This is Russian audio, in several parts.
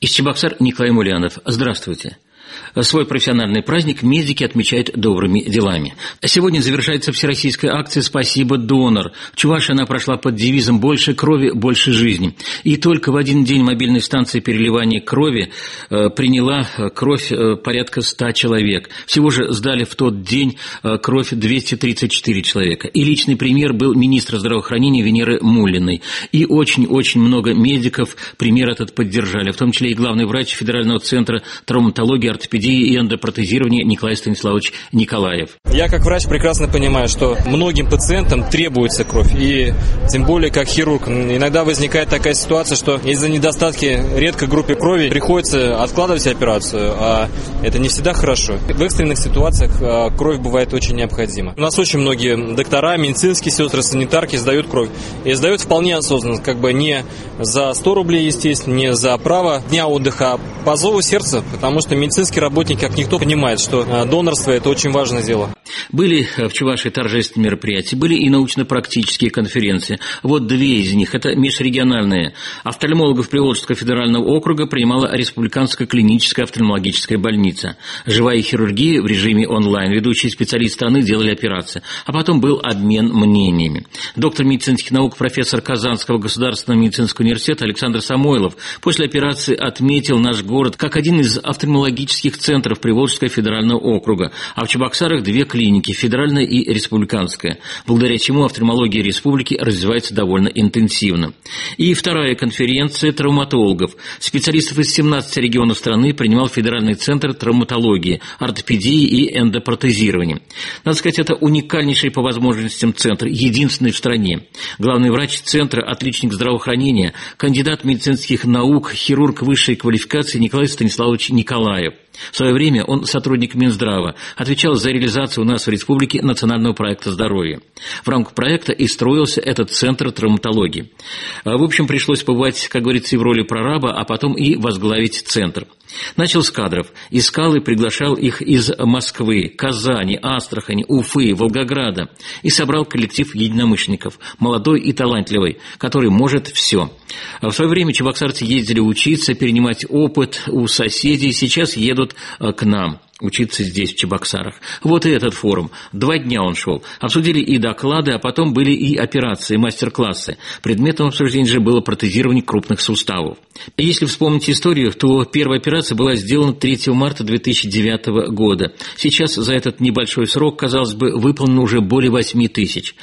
Из Чебоксар Николай Мулянов. Здравствуйте. Свой профессиональный праздник медики отмечают добрыми делами. Сегодня завершается всероссийская акция «Спасибо, донор». В Чувашии она прошла под девизом «Больше крови, больше жизни». И только в один день мобильная станция переливания крови приняла кровь порядка 100 человек. Всего же сдали в тот день кровь 234 человека. И личный пример был министра здравоохранения Венеры Муллиной. И очень-очень много медиков пример этот поддержали, в том числе и главный врач Федерального центра травматологии, ортопедии и эндопротезирования Николай Станиславович Николаев. Я как врач прекрасно понимаю, что многим пациентам требуется кровь, и тем более как хирург. Иногда возникает такая ситуация, что из-за недостатки редкой группы крови приходится откладывать операцию, а это не всегда хорошо. В экстренных ситуациях кровь бывает очень необходима. У нас очень многие доктора, медицинские сестры, санитарки сдают кровь. И сдают вполне осознанно, не за 100 рублей, естественно, не за право дня отдыха, а по зову сердца, потому что медицинский работник, как никто, понимает, что донорство – это очень важное дело. Были в Чувашии торжественные мероприятия, были и научно-практические конференции. Вот две из них – это межрегиональные. Офтальмологов Приволжского федерального округа принимала Республиканская клиническая офтальмологическая больница. Живая хирургия в режиме онлайн. Ведущие специалисты страны делали операции. А потом был обмен мнениями. Доктор медицинских наук, профессор Казанского государственного медицинского университета Александр Самойлов после операции отметил наш город как один из офтальмологических центров Приволжского федерального округа, а в Чебоксарах две клиники – федеральная и республиканская, благодаря чему офтальмология республики развивается довольно интенсивно. И вторая конференция травматологов. Специалистов из 17 регионов страны принимал Федеральный центр травматологии, ортопедии и эндопротезирования. Надо сказать, это уникальнейший по возможностям центр, единственный в стране. Главный врач центра, отличник здравоохранения, кандидат медицинских наук, хирург высшей квалификации Николай Станиславович Николаев. В свое время он сотрудник Минздрава, отвечал за реализацию у нас в республике национального проекта здоровья. В рамках проекта и строился этот центр травматологии. В общем, пришлось побывать, как говорится, и в роли прораба, а потом и возглавить центр. Начал с кадров, искал и приглашал их из Москвы, Казани, Астрахани, Уфы, Волгограда и собрал коллектив единомышленников, молодой и талантливый, который может все. В свое время чебоксарцы ездили учиться, перенимать опыт у соседей, сейчас едут к нам учиться здесь, в Чебоксарах. Вот и этот форум. 2 дня он шел. Обсудили и доклады, а потом были и операции, мастер-классы. Предметом обсуждения же было протезирование крупных суставов. И если вспомнить историю, то первая операция была сделана 3 марта 2009 года. Сейчас за этот небольшой срок, казалось бы, выполнено уже более 8 тысяч.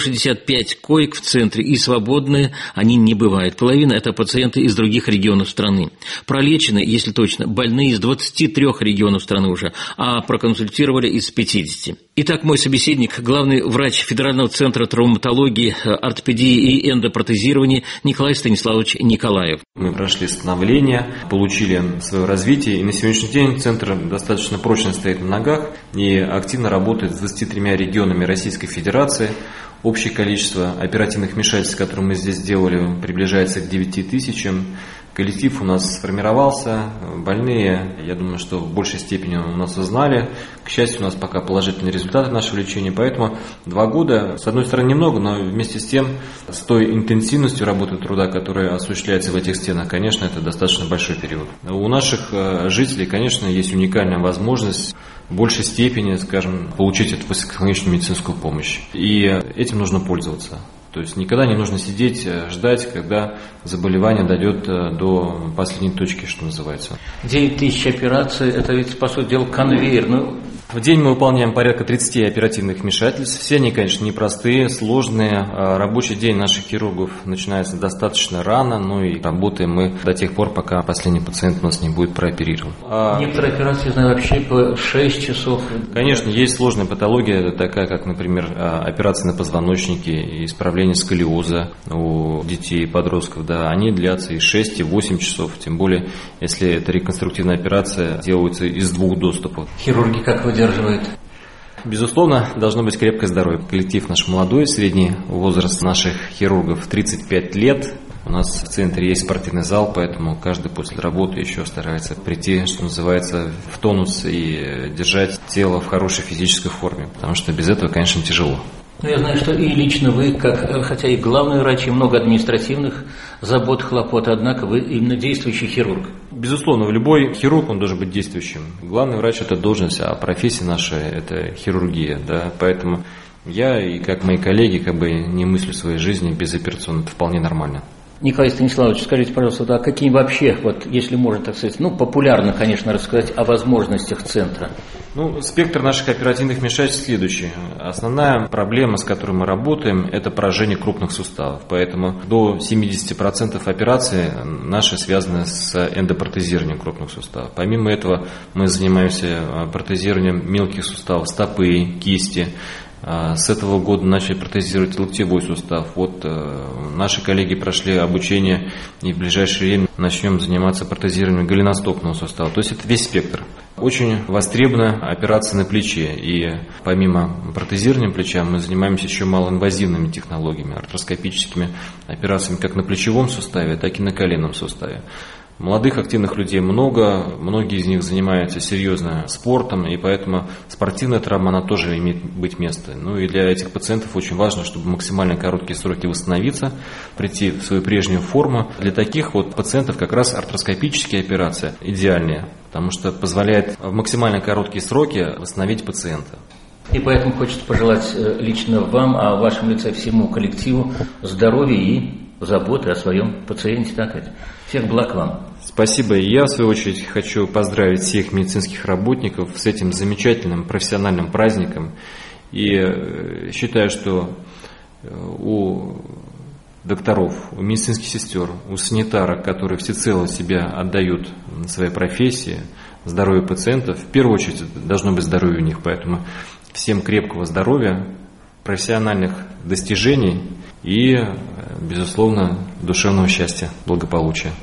165 коек в центре, и свободные они не бывают. Половина – это пациенты из других регионов страны. Пролечены, если точно, больные из 23 регионов страны уже, а проконсультировали из 50. Итак, мой собеседник, главный врач Федерального центра травматологии, ортопедии и эндопротезирования Николай Станиславович Николаев. Мы прошли становление, получили свое развитие, и на сегодняшний день центр достаточно прочно стоит на ногах и активно работает с 23 регионами Российской Федерации. Общее количество оперативных вмешательств, которые мы здесь сделали, приближается к 9 тысячам. Коллектив у нас сформировался, больные, я думаю, что в большей степени у нас узнали. К счастью, у нас пока положительные результаты нашего лечения, поэтому 2 года, с одной стороны, немного, но вместе с тем, с той интенсивностью работы труда, которая осуществляется в этих стенах, конечно, это достаточно большой период. У наших жителей, конечно, есть уникальная возможность в большей степени, скажем, получить эту высокотехнологичную медицинскую помощь. И этим нужно пользоваться. То есть никогда не нужно сидеть, ждать, когда заболевание дойдет до последней точки, что называется. 9 тысяч операций – это ведь, по сути дела, конвейер. В день мы выполняем порядка 30 оперативных вмешательств. Все они, конечно, непростые, сложные. Рабочий день наших хирургов начинается достаточно рано, и работаем мы до тех пор, пока последний пациент у нас не будет прооперирован. Некоторые операции, знаю, вообще по 6 часов. Конечно, есть сложная патология, такая как, например, операция на позвоночнике и исправление сколиоза у детей и подростков. Да, они длятся и 6, и 8 часов, тем более, если это реконструктивная операция, делается из 2 доступов. Хирурги как выдерживают? Безусловно, должно быть крепкое здоровье. Коллектив наш молодой, средний возраст наших хирургов 35 лет. У нас в центре есть спортивный зал, поэтому каждый после работы еще старается прийти, что называется, в тонус и держать тело в хорошей физической форме, потому что без этого, конечно, тяжело. Ну, я знаю, что и лично вы, хотя и главный врач, и много административных забот, хлопот, однако вы именно действующий хирург. Безусловно, любой хирург, он должен быть действующим. Главный врач – это должность, а профессия наша – это хирургия. Да? Поэтому я и как мои коллеги не мыслю своей жизни без операционной. Это вполне нормально. Николай Станиславович, скажите, пожалуйста, а какие вообще, если можно так сказать, популярно, конечно, рассказать о возможностях центра? Спектр наших оперативных вмешательств следующий. Основная проблема, с которой мы работаем, это поражение крупных суставов. Поэтому до 70% операций наши связаны с эндопротезированием крупных суставов. Помимо этого мы занимаемся протезированием мелких суставов стопы, кисти. С этого года начали протезировать локтевой сустав. Наши коллеги прошли обучение и в ближайшее время начнем заниматься протезированием голеностопного сустава. То есть это весь спектр. Очень востребована операция на плече. И помимо протезирования плеча мы занимаемся еще малоинвазивными технологиями, артроскопическими операциями как на плечевом суставе, так и на коленном суставе. Молодых активных людей много, многие из них занимаются серьезно спортом, и поэтому спортивная травма, она тоже имеет быть место. И для этих пациентов очень важно, чтобы в максимально короткие сроки восстановиться, прийти в свою прежнюю форму. Для таких пациентов как раз артроскопические операции идеальные, потому что позволяет в максимально короткие сроки восстановить пациента. И поэтому хочется пожелать лично вам, а в вашем лице всему коллективу здоровья и заботы о своем пациенте, так сказать. Всех благ вам. Спасибо. И я, в свою очередь, хочу поздравить всех медицинских работников с этим замечательным профессиональным праздником. И считаю, что у докторов, у медицинских сестер, у санитарок, которые всецело себя отдают своей профессии, здоровью пациентов, в первую очередь должно быть здоровье у них. Поэтому всем крепкого здоровья, профессиональных достижений и, безусловно, душевного счастья, благополучия.